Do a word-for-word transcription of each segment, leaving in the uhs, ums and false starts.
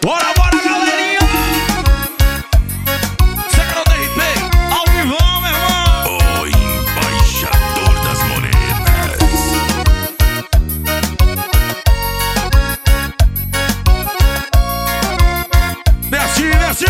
Bora, bora, galerinha! Secretário D R P, ao vivão, meu irmão! O embaixador das morenas. Desce, desce!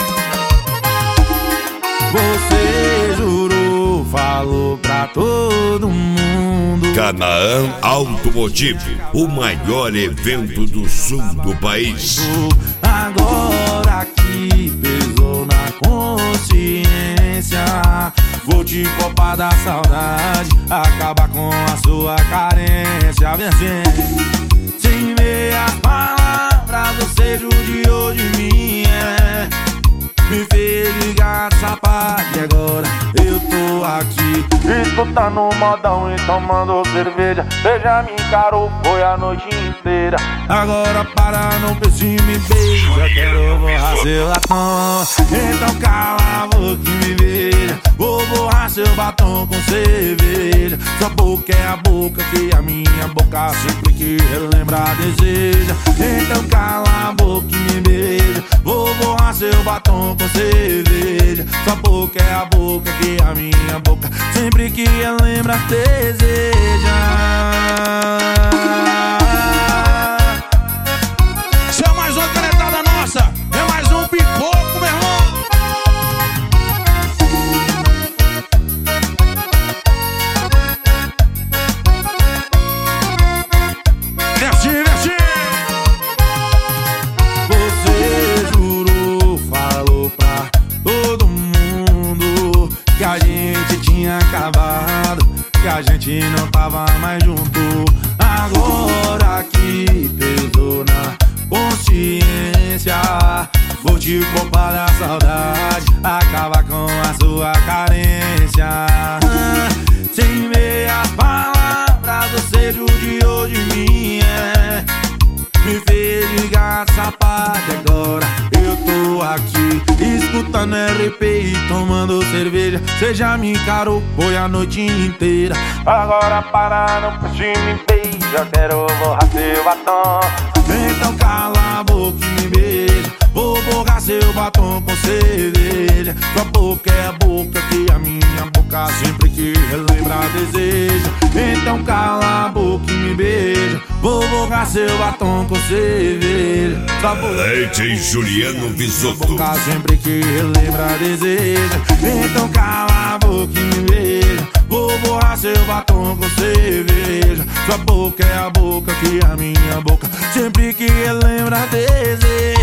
Você jurou, falou pra todo mundo. Canaã Automotivo, o maior evento do sul do país. Agora que pesou na consciência, vou te copar da saudade, acabar com a sua carência. Vem assim, sem meias palavras, você judiou de mim, é. Me fez ligar sapato e agora eu tô aqui escutando o modão e tomando cerveja. Beija me encarou, foi a noite inteira. Agora para, não pense e me beija, quero borrar seu batom. Então cala a boca e me beija, vou borrar seu batom com cerveja. Sua boca é a boca que a minha boca sempre que relembrar deseja. Então cala a boca e me beija, vou borrar seu batom com cerveja. Sua boca é a boca que a minha boca sempre que ela lembra deseja. Isso é mais uma canetada nossa, é mais um pipoco, meu irmão! Desce, desce! Você jurou, falou pra todo mundo que a gente tinha acabado, que a gente não tava mais junto. Agora que pesou na consciência, vou te culpar da saudade, acabar com a sua carência. Sem meias palavras, você judiou de mim, é. Me fez ligar sapato e agora eu tô aqui escutando R P e tomando cerveja. Cê já me encarou, foi a noite inteira. Agora para, não puxe me beija, quero borrar seu batom. Então cala a boca e me beija, vou borrar seu batom com cerveja. Sua boca é a boca que a minha boca sempre que relembrar deseja. Então cala a boca e me beija, vou borrar seu batom com cerveja. Sua boca D J Juliano Visotto. boca sempre que relembra deseja. Então cala a boca e me beija, vou borrar seu batom com cerveja. Sua boca é a boca que a minha boca sempre que relembra deseja.